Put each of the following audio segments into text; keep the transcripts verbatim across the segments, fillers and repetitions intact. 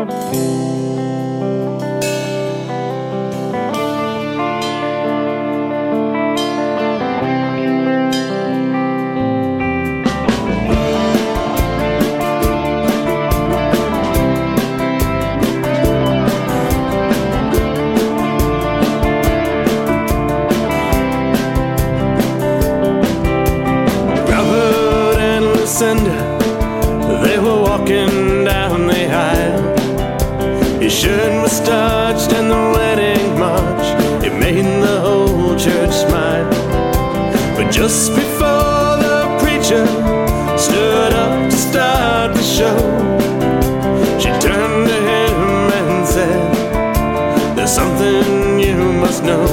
They were walking down the aisle. His shirt was starched and the wedding march, it made the whole church smile. But just before the preacher stood up to start the show, she turned to him and said, "There's something you must know."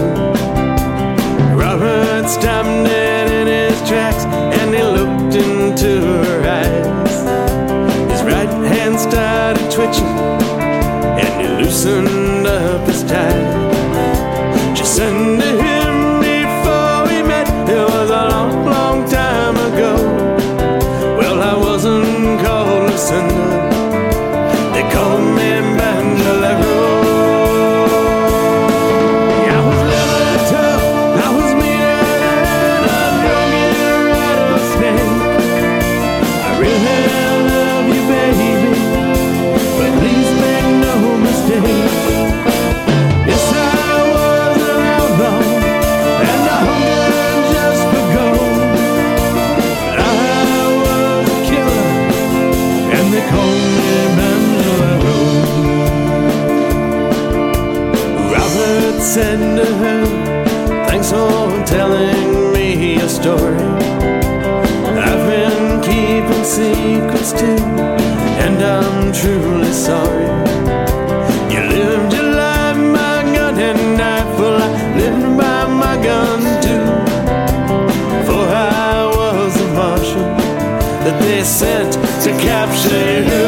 Robert stopped dead in his tracks and he looked into her eyes. His right hand started twitching and he loosened up his tie. She said to him before we met, it was a long, long time ago. Well, I wasn't called Lucinda, they called me Bangalero. Said to her, "Thanks for telling me your story. I've been keeping secrets too, and I'm truly sorry. You lived your life by gun and knife, well I lived by my gun too. For I was the marshal that they sent to capture you."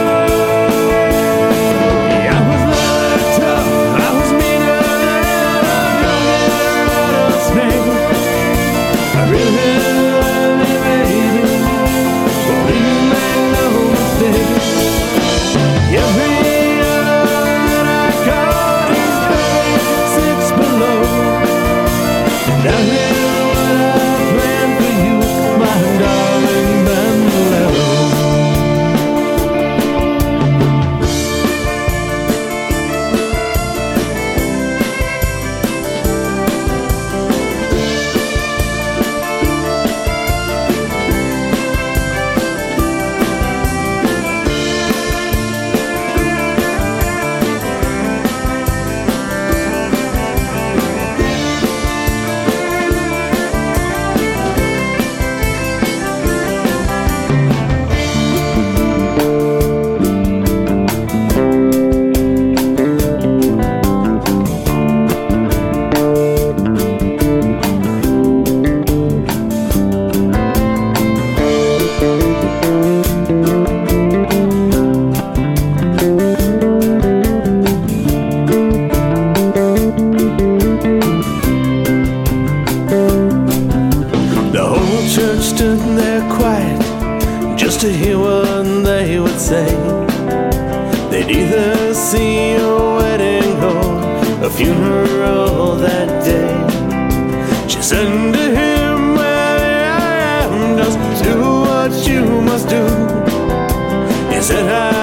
Stood there quiet just to hear what they would say. They'd either see a wedding or a funeral that day. She said to him, "Well, I am, just do what you must do." He said, "I